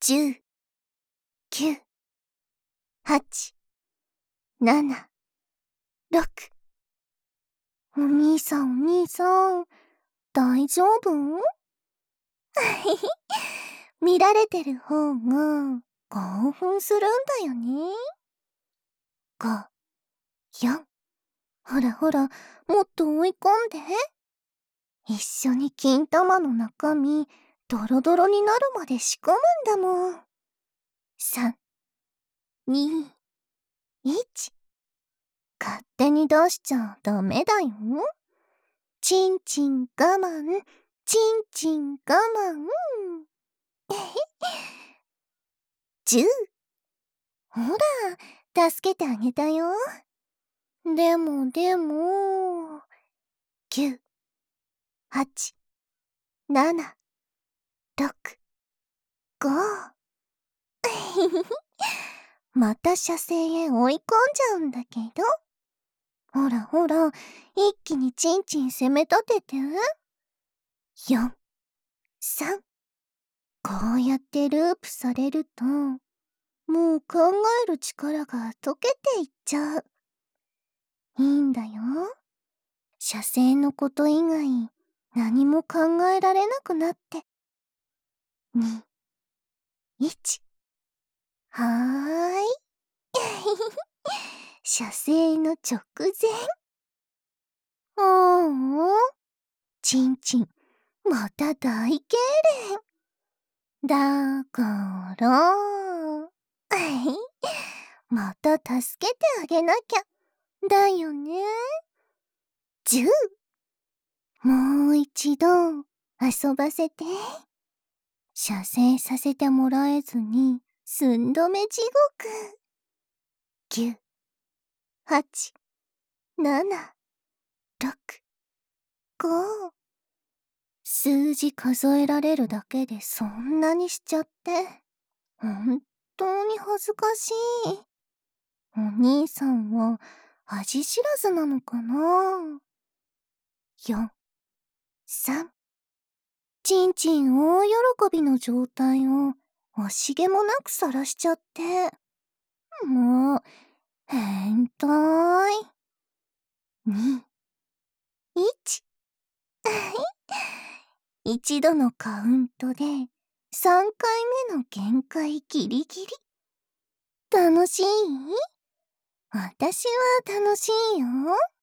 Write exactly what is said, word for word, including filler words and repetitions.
じゅう、きゅう、はち、なな、ろく。お兄さんお兄さん、大丈夫？見られてる方が興奮するんだよね。ご、よん。ほらほら、もっと追い込んで。一緒に金玉の中身、ドロドロになるまで仕込むんだもん。さん、に、いち。勝手に出しちゃダメだよ。ちんちん我慢、ちんちん我慢。じゅう。ほら、助けてあげたよ。でもでも、きゅう、はち、なな、ろく、ご。また射精へ追い込んじゃうんだけど。ほらほら、一気にチンチン攻め立てて。よん、さん。こうやってループされると、もう考える力が溶けていっちゃう。いいんだよ。射精のこと以外、何も考えられなくなって。に、いち。はーい。射精の直前。おーお。ちんちん、また大痙攣。だから、また助けてあげなきゃ。だよね。じゅう。もう一度、遊ばせて。射精させてもらえずに、寸止め地獄。きゅう、はち、なな、ろく、ご。数字数えられるだけでそんなにしちゃって、本当に恥ずかしい。お兄さんは味知らずなのかな？よん、さん。ちんちん大喜びの状態を惜しげもなく晒しちゃって。もう、変態。に、いち。一度のカウントでさんかいめの限界ギリギリ。楽しい？私は楽しいよ。